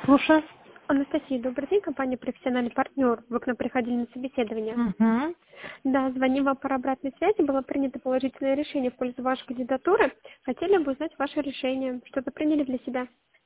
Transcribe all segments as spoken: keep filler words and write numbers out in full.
слушаю. Анастасия, добрый день, компания «Профессиональный партнер». Вы к нам приходили на собеседование. Угу. Да, звоним вам по обратной связи. Было принято положительное решение в пользу вашей кандидатуры. Хотели бы узнать ваше решение. Что-то приняли для себя?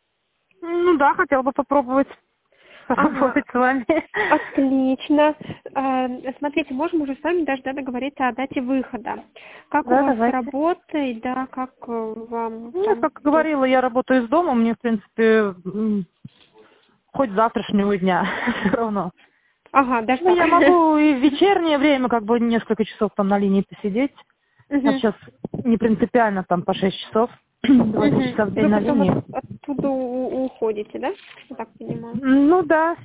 Ну да, хотела бы попробовать Ага, поработать с вами. отлично. А, Смотрите, можем уже с вами даже да, договориться о дате выхода. Как у Да, вас с давайте. работой, да, как э, вам Ну, там... как говорила, я работаю из дома, мне, в принципе, м, хоть с завтрашнего дня все равно. Ага, даже Ну, так. я могу и в вечернее время, как бы, несколько часов там на линии посидеть. А Мгм. сейчас не принципиально, там, по шесть часов, два-три Мгм. часа в день Вы на потом линии. от- оттуда у- уходите, да? Я так понимаю. Ну да.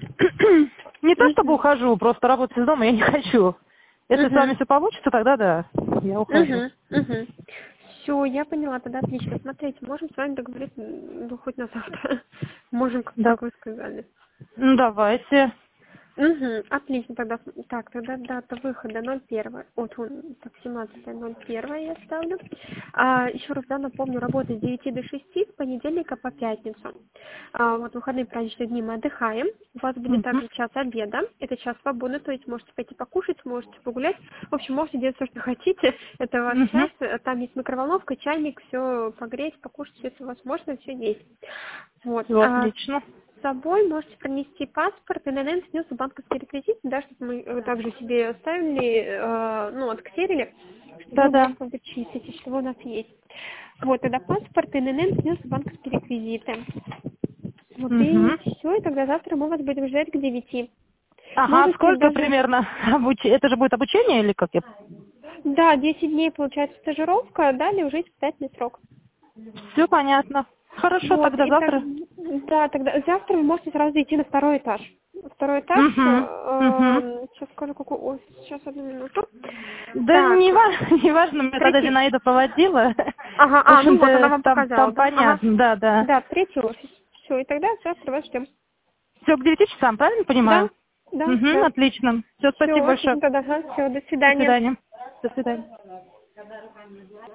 Не то чтобы Мгм. ухожу, просто работать из дома я не хочу. Если с вами Мгм. все получится, тогда да, я ухожу. Мгм. Мгм. Все, я поняла, тогда отлично. Смотрите, можем с вами договориться, м, ну, хоть на завтра. Можем, как, Да. как вы сказали. Ну, давайте. Угу, отлично, тогда, так, тогда дата выхода ноль первое, вот он, так, семнадцатое ноль первое я ставлю. А, еще раз, да, напомню, работа с девяти до шести, с понедельника по пятницу. А, вот выходные праздничные дни мы отдыхаем, у вас будет Мгм. также час обеда, это час свободный, то есть можете пойти покушать, можете погулять, в общем, можете делать все, что хотите, это ваш Мгм. час, там есть микроволновка, чайник, все погреть, покушать, все это возможно, все есть. Вот. Все А отлично. с собой можете принести паспорт, и, наверное, снился банковский реквизит, да, чтобы мы э, также себе оставили, э, ну, отксерили, чтобы вы Да-да. можете вычислить, что у нас есть. Вот, тогда паспорт, и, наверное, снился банковские реквизиты. Вот, и Мгм. все, и тогда завтра мы вас будем ждать к девяти. Ага, Можете сколько даже, примерно обуч... Это же будет обучение или как? да, десять дней получается стажировка, далее уже испытательный срок. Все понятно. Хорошо, Вот, тогда и так, завтра. да, тогда завтра вы можете сразу идти на второй этаж. Второй этаж, Угу. Угу. э, сейчас скажу, какой, ой, сейчас одну минуту. Да не, Так, ва- не важно, меня тогда третий, Зинаида проводила. ага, В а, ну вот она общем-то, вам там, показала, там да? Ага, понятно, да, да. да, третий офис. Все, и тогда завтра вас ждем. Все, к девяти часам, правильно Да, понимаю? да, Угу, да. отлично. Все, Все, спасибо большое. отлично тогда, все, до До свидания. свидания. До свидания.